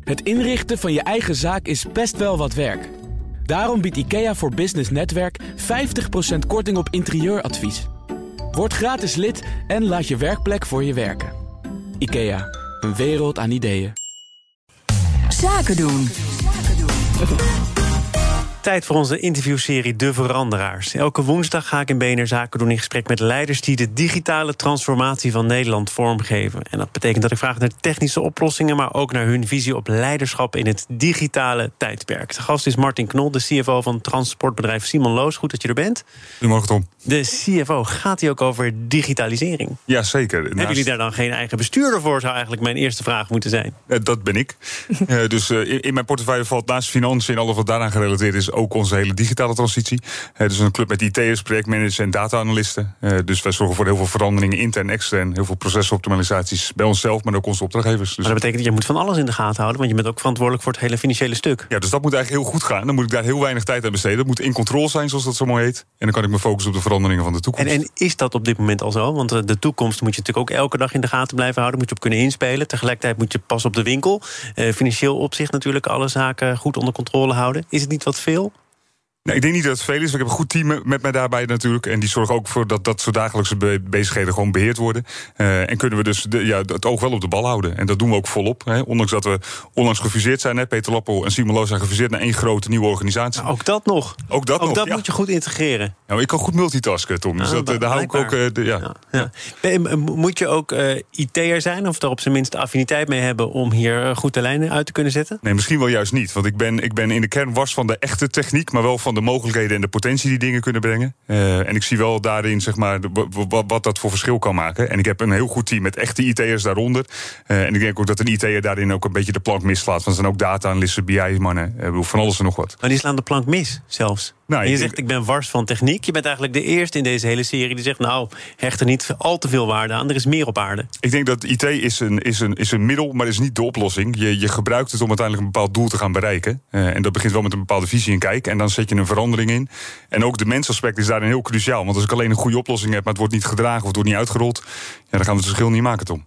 Het inrichten van je eigen zaak is best wel wat werk. Daarom biedt IKEA voor Business Netwerk 50% korting op interieuradvies. Word gratis lid en laat je werkplek voor je werken. IKEA, een wereld aan ideeën. Zaken doen. Tijd voor onze interviewserie De Veranderaars. Elke woensdag ga ik in BNR Zaken doen in gesprek met leiders die de digitale transformatie van Nederland vormgeven. En dat betekent dat ik vraag naar technische oplossingen, maar ook naar hun visie op leiderschap in het digitale tijdperk. De gast is Martin Knol, de CFO van transportbedrijf Simon Loos. Goed dat je er bent. Goedemorgen, Tom. De CFO, gaat hij ook over digitalisering? Ja, zeker. Hebben jullie daar dan geen eigen bestuurder voor, zou eigenlijk mijn eerste vraag moeten zijn. Dat ben ik. Dus in mijn portefeuille valt naast financiën en alles wat daaraan gerelateerd is ook onze hele digitale transitie. Dus een club met IT'ers, projectmanagers en data-analysten. Dus wij zorgen voor heel veel veranderingen intern en extern. Heel veel procesoptimalisaties bij onszelf, maar ook onze opdrachtgevers. Dus maar dat betekent dat je moet van alles in de gaten houden, want je bent ook verantwoordelijk voor het hele financiële stuk. Ja, dus dat moet eigenlijk heel goed gaan. Dan moet ik daar heel weinig tijd aan besteden. Dat moet in controle zijn, zoals dat zo mooi heet. En dan kan ik me focussen op de veranderingen van de toekomst. En is dat op dit moment al zo? Want de toekomst moet je natuurlijk ook elke dag in de gaten blijven houden. Moet je op kunnen inspelen. Tegelijkertijd moet je pas op de winkel. Financieel opzicht natuurlijk alle zaken goed onder controle houden. Is het niet wat veel? Nee, ik denk niet dat het veel is. Ik heb een goed team met mij daarbij natuurlijk. En die zorgen ook voor dat soort dagelijkse bezigheden gewoon beheerd worden. En kunnen we dus het oog wel op de bal houden. En dat doen we ook volop. Ondanks dat we onlangs gefuseerd zijn. Peter Lappel en Simon Loos zijn gefuseerd naar één grote nieuwe organisatie. Nou, ook dat nog. Ook dat moet je goed integreren. Nou, ik kan goed multitasken, Tom. Dus daar hou ik ook... Moet je ook IT'er zijn? Of daar op zijn minst affiniteit mee hebben om hier goed de lijnen uit te kunnen zetten? Nee, misschien wel juist niet. Want ik ben in de kern wars van de echte techniek, maar wel van de mogelijkheden en de potentie die dingen kunnen brengen. En ik zie wel daarin, zeg maar, wat dat voor verschil kan maken. En ik heb een heel goed team met echte IT'ers daaronder. En ik denk ook dat een IT'er daarin ook een beetje de plank mislaat. Want er zijn ook data-analysten, BI-mannen, van alles en nog wat. Maar die slaan de plank mis, zelfs. Nou, je zegt, ik ben wars van techniek. Je bent eigenlijk de eerste in deze hele serie die zegt, nou, hecht er niet al te veel waarde aan. Er is meer op aarde. Ik denk dat IT is een middel, maar is niet de oplossing. Je gebruikt het om uiteindelijk een bepaald doel te gaan bereiken. En dat begint wel met een bepaalde visie en kijk. En dan zet je een verandering in. En ook de mensaspect is daarin heel cruciaal. Want als ik alleen een goede oplossing heb, maar het wordt niet gedragen of het wordt niet uitgerold, dan gaan we het verschil niet maken, Tom.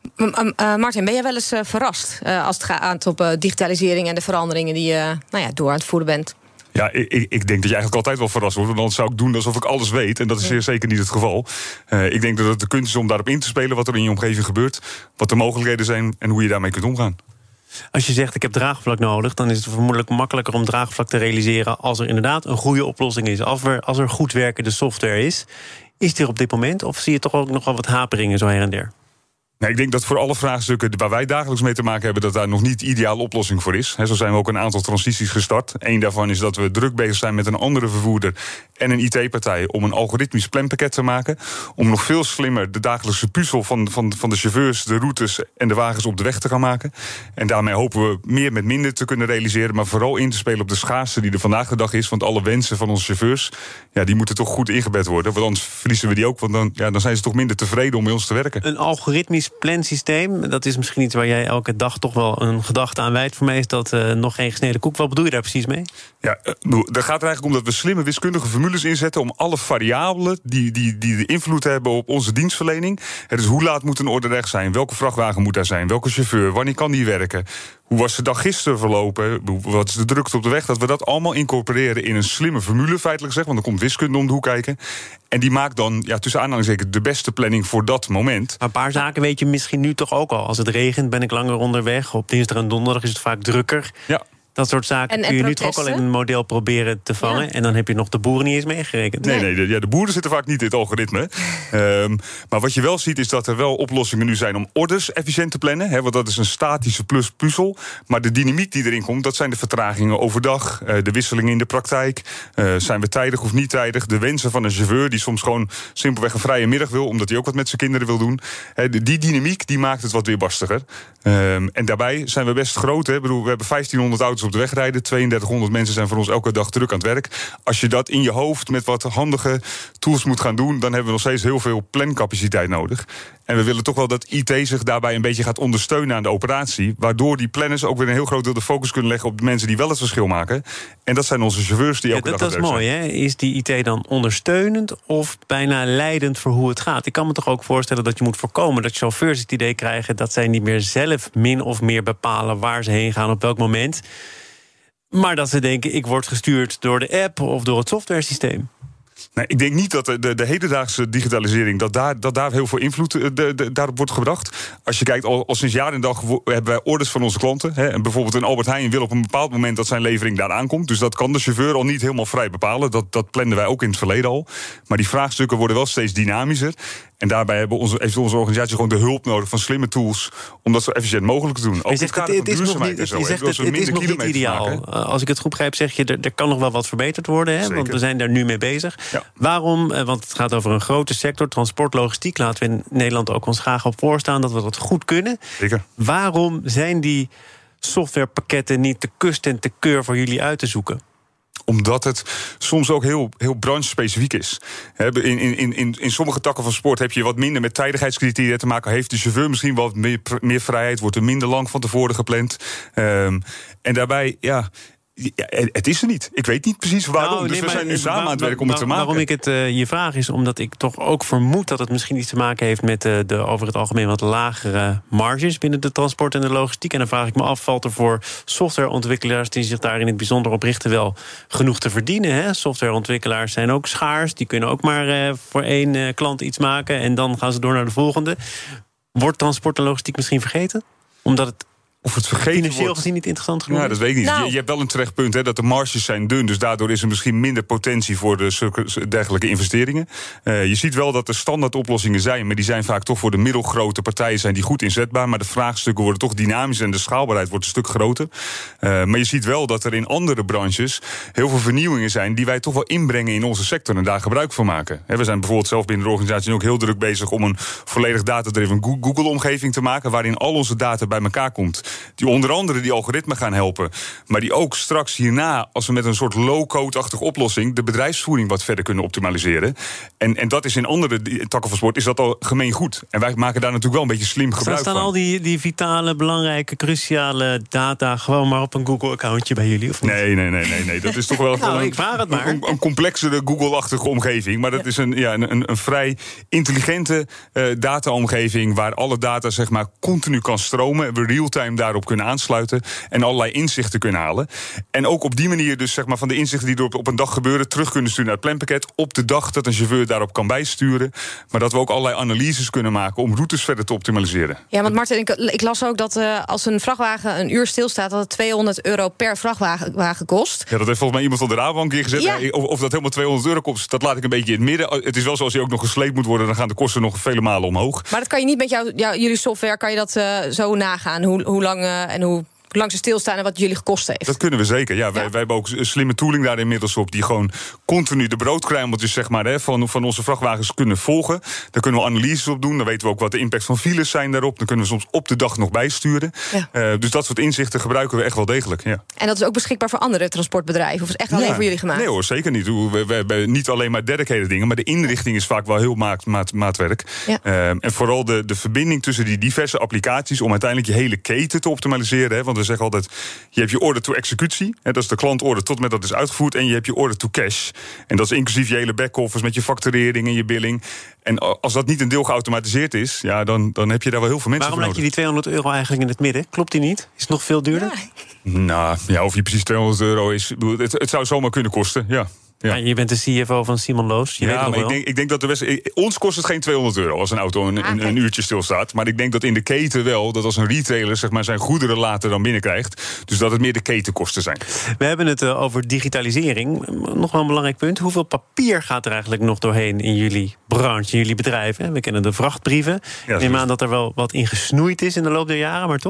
Martin, ben jij wel eens verrast als het gaat op digitalisering en de veranderingen die je door aan het voeren bent? Ja, ik denk dat je eigenlijk altijd wel verrast wordt. Want anders zou ik doen alsof ik alles weet. En dat is zeer zeker niet het geval. Ik denk dat het de kunst is om daarop in te spelen wat er in je omgeving gebeurt. Wat de mogelijkheden zijn en hoe je daarmee kunt omgaan. Als je zegt, ik heb draagvlak nodig, dan is het vermoedelijk makkelijker om draagvlak te realiseren als er inderdaad een goede oplossing is. Als er goed werkende software is. Is die er op dit moment? Of zie je toch ook nog wel wat haperingen zo her en der? Nee, ik denk dat voor alle vraagstukken waar wij dagelijks mee te maken hebben, dat daar nog niet de ideale oplossing voor is. Zo zijn we ook een aantal transities gestart. Eén daarvan is dat we druk bezig zijn met een andere vervoerder en een IT-partij om een algoritmisch planpakket te maken. Om nog veel slimmer de dagelijkse puzzel van de chauffeurs, de routes en de wagens op de weg te gaan maken. En daarmee hopen we meer met minder te kunnen realiseren, maar vooral in te spelen op de schaarste die er vandaag de dag is. Want alle wensen van onze chauffeurs, die moeten toch goed ingebed worden. Want anders verliezen we die ook, want dan zijn ze toch minder tevreden om bij ons te werken. Een algoritmisch plansysteem, dat is misschien iets waar jij elke dag toch wel een gedachte aan wijdt. Voor mij is dat nog geen gesneden koek. Wat bedoel je daar precies mee? Ja, daar gaat er eigenlijk om dat we slimme wiskundige formules inzetten om alle variabelen die de invloed hebben op onze dienstverlening. Dus hoe laat moet een orderrecht zijn? Welke vrachtwagen moet daar zijn? Welke chauffeur? Wanneer kan die werken? Hoe was de dag gisteren verlopen? Wat is de drukte op de weg? Dat we dat allemaal incorporeren in een slimme formule, feitelijk gezegd. Want er komt wiskunde om de hoek kijken. En die maakt dan, tussen aanhalingstekens, de beste planning voor dat moment. Maar een paar zaken weet je misschien nu toch ook al. Als het regent ben ik langer onderweg. Op dinsdag en donderdag is het vaak drukker. Ja. Dat soort zaken kun je nu toch ook al in een model proberen te vangen. Ja. En dan heb je nog de boeren niet eens meegerekend. Nee, de boeren zitten vaak niet in het algoritme. Maar wat je wel ziet is dat er wel oplossingen nu zijn om orders efficiënt te plannen. Want dat is een statische puzzel. Maar de dynamiek die erin komt, dat zijn de vertragingen overdag. De wisselingen in de praktijk. Zijn we tijdig of niet tijdig? De wensen van een chauffeur die soms gewoon simpelweg een vrije middag wil, omdat hij ook wat met zijn kinderen wil doen. Die dynamiek die maakt het wat weerbarstiger. En daarbij zijn we best groot. We hebben 1500 auto's op de weg rijden. 3200 mensen zijn voor ons elke dag druk aan het werk. Als je dat in je hoofd met wat handige tools moet gaan doen, dan hebben we nog steeds heel veel plancapaciteit nodig. En we willen toch wel dat IT zich daarbij een beetje gaat ondersteunen aan de operatie. Waardoor die planners ook weer een heel groot deel de focus kunnen leggen op de mensen die wel het verschil maken. En dat zijn onze chauffeurs die elke dag aan het werk zijn. Dat is mooi, hè? Is die IT dan ondersteunend of bijna leidend voor hoe het gaat? Ik kan me toch ook voorstellen dat je moet voorkomen dat chauffeurs het idee krijgen dat zij niet meer zelf min of meer bepalen waar ze heen gaan op welk moment. Maar dat ze denken, ik word gestuurd door de app of door het softwaresysteem. Nee, ik denk niet dat de hedendaagse digitalisering, dat daar heel veel invloed daarop wordt gebracht. Als je kijkt, al sinds jaar en dag hebben wij orders van onze klanten. Hè, en bijvoorbeeld een Albert Heijn wil op een bepaald moment dat zijn levering daar aankomt. Dus dat kan de chauffeur al niet helemaal vrij bepalen. Dat planden wij ook in het verleden al. Maar die vraagstukken worden wel steeds dynamischer. En daarbij heeft onze organisatie gewoon de hulp nodig van slimme tools om dat zo efficiënt mogelijk te doen. Ook het is nog niet ideaal. Als ik het goed begrijp, zeg je, er kan nog wel wat verbeterd worden. Hè? Want we zijn daar nu mee bezig. Ja. Waarom? Want het gaat over een grote sector, transport, logistiek. Laten we in Nederland ook ons graag op voorstaan dat we dat goed kunnen. Zeker. Waarom zijn die softwarepakketten niet te kust en te keur voor jullie uit te zoeken? Omdat het soms ook heel branchespecifiek is. In sommige takken van sport heb je wat minder met tijdigheidscriteria te maken. Heeft de chauffeur misschien wat meer vrijheid? Wordt er minder lang van tevoren gepland? En daarbij, het is er niet. Ik weet niet precies waarom. We zijn nu samen aan het werken om het te maken. Waarom ik het je vraag is omdat ik toch ook vermoed dat het misschien iets te maken heeft met de over het algemeen wat lagere marges binnen de transport en de logistiek. En dan vraag ik me af, valt er voor softwareontwikkelaars die zich daar in het bijzonder op richten wel genoeg te verdienen? Hè? Softwareontwikkelaars zijn ook schaars. Die kunnen ook maar voor één klant iets maken en dan gaan ze door naar de volgende. Wordt transport en logistiek misschien vergeten? Omdat het of het vergeten financieel wordt gezien niet interessant genoeg? Ja, dat weet ik niet. Nou. Je hebt wel een terecht punt, hè, dat de marges zijn dun. Dus daardoor is er misschien minder potentie voor dergelijke investeringen. Je ziet wel dat er standaard oplossingen zijn, maar die zijn vaak toch voor de middelgrote partijen zijn die goed inzetbaar. Maar de vraagstukken worden toch dynamisch en de schaalbaarheid wordt een stuk groter. Maar je ziet wel dat er in andere branches heel veel vernieuwingen zijn die wij toch wel inbrengen in onze sector en daar gebruik van maken. We zijn bijvoorbeeld zelf binnen de organisatie ook heel druk bezig om een volledig data-driven Google-omgeving te maken, waarin al onze data bij elkaar komt. Die onder andere die algoritmen gaan helpen. Maar die ook straks hierna, als we met een soort low-code-achtige oplossing de bedrijfsvoering wat verder kunnen optimaliseren. En dat is in andere takken van sport is dat al gemeen goed. En wij maken daar natuurlijk wel een beetje slim gebruik van. Staan al die vitale, belangrijke, cruciale data gewoon maar op een Google-accountje bij jullie? Of niet? Nee. Dat is toch wel ik vraag het maar. Een complexere Google-achtige omgeving. Maar dat is een vrij intelligente data-omgeving waar alle data zeg maar continu kan stromen. We real-time daarop kunnen aansluiten en allerlei inzichten kunnen halen. En ook op die manier dus zeg maar van de inzichten die er op een dag gebeuren terug kunnen sturen naar het planpakket op de dag dat een chauffeur daarop kan bijsturen. Maar dat we ook allerlei analyses kunnen maken om routes verder te optimaliseren. Ja, want Martin, ik las ook dat als een vrachtwagen een uur stilstaat, dat het €200 per vrachtwagen kost. Ja, dat heeft volgens mij iemand van de Rabobank hier gezet. Ja. Of dat helemaal €200 kost, dat laat ik een beetje in het midden. Het is wel zo, als hij ook nog gesleept moet worden, dan gaan de kosten nog vele malen omhoog. Maar dat kan je niet met jullie software, kan je dat zo nagaan? Hoe lang en hoe lang ze stilstaan en wat jullie gekost heeft? Dat kunnen we zeker, ja. Wij hebben ook slimme tooling daar inmiddels op, die gewoon continu de broodkruimeltjes zeg maar, van onze vrachtwagens kunnen volgen. Daar kunnen we analyses op doen. Dan weten we ook wat de impact van files zijn daarop. Dan kunnen we soms op de dag nog bijsturen. Ja. Dus dat soort inzichten gebruiken we echt wel degelijk. Ja. En dat is ook beschikbaar voor andere transportbedrijven? Of is het echt alleen voor jullie gemaakt? Nee hoor, zeker niet. We hebben niet alleen maar dedicated dingen, maar de inrichting is vaak wel heel maatwerk. Ja. En vooral de verbinding tussen die diverse applicaties om uiteindelijk je hele keten te optimaliseren. Want we zeggen altijd, je hebt je order to executie. Dat is de klantorder tot met dat is uitgevoerd. En je hebt je order to cash. En dat is inclusief je hele back-office met je facturering en je billing. En als dat niet een deel geautomatiseerd is, ja, dan heb je daar wel heel veel mensen voor nodig. Waarom laat je die €200 eigenlijk in het midden? Klopt die niet? Is het nog veel duurder? Ja. Nou, ja, of je precies €200 is. Het zou zomaar kunnen kosten, ja. Ja, je bent de CFO van Simon Loos. Ik denk dat ons kost het geen €200 als een auto een uurtje stilstaat. Maar ik denk dat in de keten wel, dat als een retailer zeg maar, zijn goederen later dan binnenkrijgt. Dus dat het meer de ketenkosten zijn. We hebben het over digitalisering. Nog wel een belangrijk punt. Hoeveel papier gaat er eigenlijk nog doorheen in jullie branche, in jullie bedrijven? We kennen de vrachtbrieven. Ik neem aan dat er wel wat in gesnoeid is in de loop der jaren, maar toch?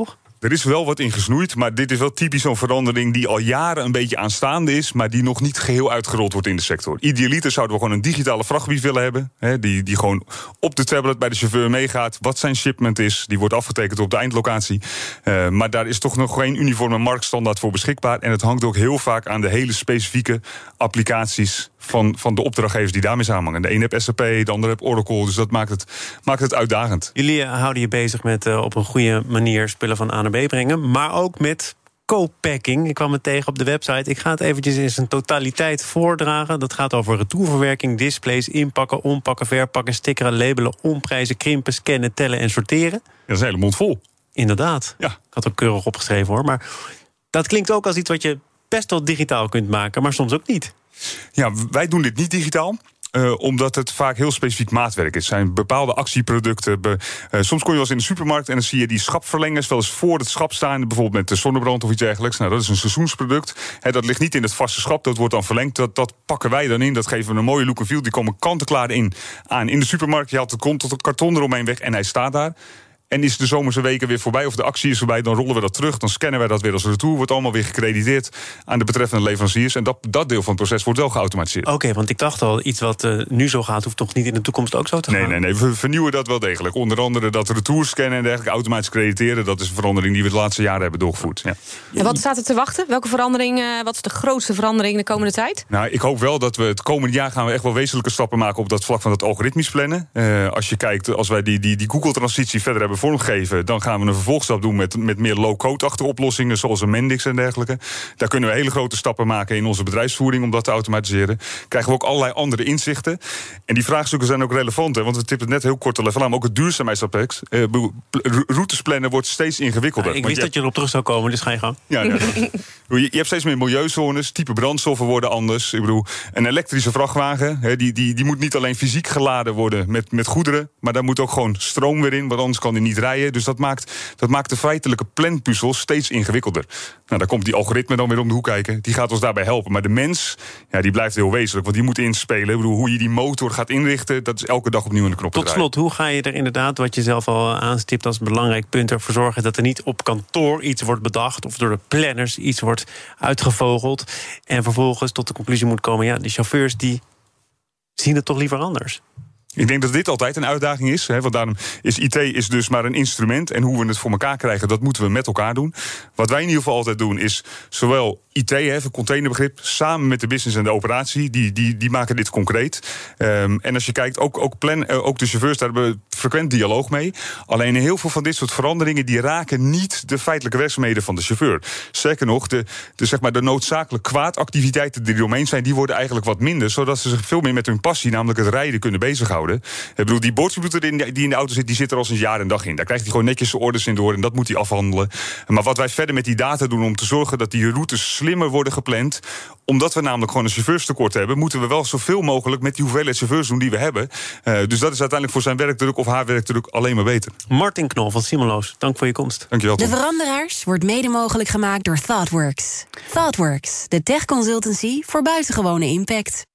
Er is wel wat in gesnoeid, maar dit is wel typisch zo'n verandering die al jaren een beetje aanstaande is, maar die nog niet geheel uitgerold wordt in de sector. Idealiter zouden we gewoon een digitale vrachtbrief willen hebben, die gewoon op de tablet bij de chauffeur meegaat, wat zijn shipment is, die wordt afgetekend op de eindlocatie. Maar daar is toch nog geen uniforme marktstandaard voor beschikbaar. En het hangt ook heel vaak aan de hele specifieke applicaties van de opdrachtgevers die daarmee samenhangen. De ene heeft SAP, de andere heeft Oracle, dus dat maakt het uitdagend. Jullie houden je bezig met op een goede manier spullen van A naar B brengen, maar ook met co-packing. Ik kwam het tegen op de website. Ik ga het eventjes in zijn totaliteit voordragen. Dat gaat over retourverwerking, displays, inpakken, ompakken, verpakken, stickeren, labelen, omprijzen, krimpen, scannen, tellen en sorteren. Dat is een hele mond vol. Inderdaad. Ja. Ik had ook keurig opgeschreven hoor. Maar dat klinkt ook als iets wat je best wel digitaal kunt maken, maar soms ook niet. Ja, wij doen dit niet digitaal. Omdat het vaak heel specifiek maatwerk is. Het zijn bepaalde actieproducten. Soms kom je wel eens in de supermarkt en dan zie je die schapverlengers wel eens voor het schap staan. Bijvoorbeeld met de zonnebrand of iets dergelijks. Nou, dat is een seizoensproduct. Dat ligt niet in het vaste schap, dat wordt dan verlengd. Dat pakken wij dan in, dat geven we een mooie look en feel. Die komen kant-en-klaar aan in de supermarkt. Je haalt het karton eromheen weg en hij staat daar. En is de zomerse weken weer voorbij of de actie is voorbij, dan rollen we dat terug, dan scannen wij dat weer als retour, wordt allemaal weer gecrediteerd aan de betreffende leveranciers. En dat deel van het proces wordt wel geautomatiseerd. Oké, want ik dacht al, iets wat nu zo gaat, hoeft toch niet in de toekomst ook zo te gaan? Nee, we vernieuwen dat wel degelijk. Onder andere dat retour scannen en dergelijke automatisch crediteren, dat is een verandering die we de laatste jaren hebben doorgevoerd. Ja. En wat staat er te wachten? Welke verandering, wat is de grootste verandering de komende tijd? Nou, ik hoop wel dat we het komende jaar gaan we echt wel wezenlijke stappen maken op dat vlak van dat algoritmisch plannen. Als je kijkt, als wij die Google-transitie verder hebben vormgegeven, dan gaan we een vervolgstap doen met meer low-code-achtige oplossingen, zoals een Mendix en dergelijke. Daar kunnen we hele grote stappen maken in onze bedrijfsvoering om dat te automatiseren. Krijgen we ook allerlei andere inzichten. En die vraagstukken zijn ook relevant, want we tippen het net heel kort al even aan, maar ook het duurzaamheidsaspect. Routes plannen wordt steeds ingewikkelder. Ja, ik wist dat je erop terug zou komen, dus ga je gang. Ja, je hebt steeds meer milieuzones, type brandstoffen worden anders. Ik bedoel, een elektrische vrachtwagen, die moet niet alleen fysiek geladen worden met goederen, maar daar moet ook gewoon stroom weer in, want anders kan die niet rijden. Dus dat maakt de feitelijke planpuzzel steeds ingewikkelder. Nou, daar komt die algoritme dan weer om de hoek kijken. Die gaat ons daarbij helpen. Maar de mens, die blijft heel wezenlijk, want die moet inspelen. Ik bedoel, hoe je die motor gaat inrichten, dat is elke dag opnieuw in de knop te draaien. Tot slot, hoe ga je er inderdaad, wat je zelf al aanstipt als belangrijk punt, ervoor zorgen dat er niet op kantoor iets wordt bedacht of door de planners iets wordt uitgevogeld en vervolgens tot de conclusie moet komen, de chauffeurs die zien het toch liever anders? Ik denk dat dit altijd een uitdaging is. Want daarom is IT dus maar een instrument. En hoe we het voor elkaar krijgen, dat moeten we met elkaar doen. Wat wij in ieder geval altijd doen, is zowel IT, een containerbegrip, samen met de business en de operatie, die maken dit concreet. En als je kijkt, ook de chauffeurs, daar hebben we frequent dialoog mee. Alleen heel veel van dit soort veranderingen, die raken niet de feitelijke werkzaamheden van de chauffeur. Sterker nog, de noodzakelijk kwaadactiviteiten die eromheen zijn, die worden eigenlijk wat minder, zodat ze zich veel meer met hun passie, namelijk het rijden, kunnen bezighouden. Ik bedoel, die boordcomputer die in de auto zit, die zit er al sinds jaar en dag in. Daar krijgt hij gewoon netjes zijn orders in door en dat moet hij afhandelen. Maar wat wij verder met die data doen om te zorgen dat die routes slimmer worden gepland, omdat we namelijk gewoon een chauffeurstekort hebben, moeten we wel zoveel mogelijk met die hoeveelheid chauffeurs doen die we hebben. Dus dat is uiteindelijk voor zijn werkdruk of haar werkdruk alleen maar beter. Martin Knol van Simoloos, dank voor je komst. Dankjewel, Tom. De Veranderaars wordt mede mogelijk gemaakt door ThoughtWorks. ThoughtWorks, de tech consultancy voor buitengewone impact.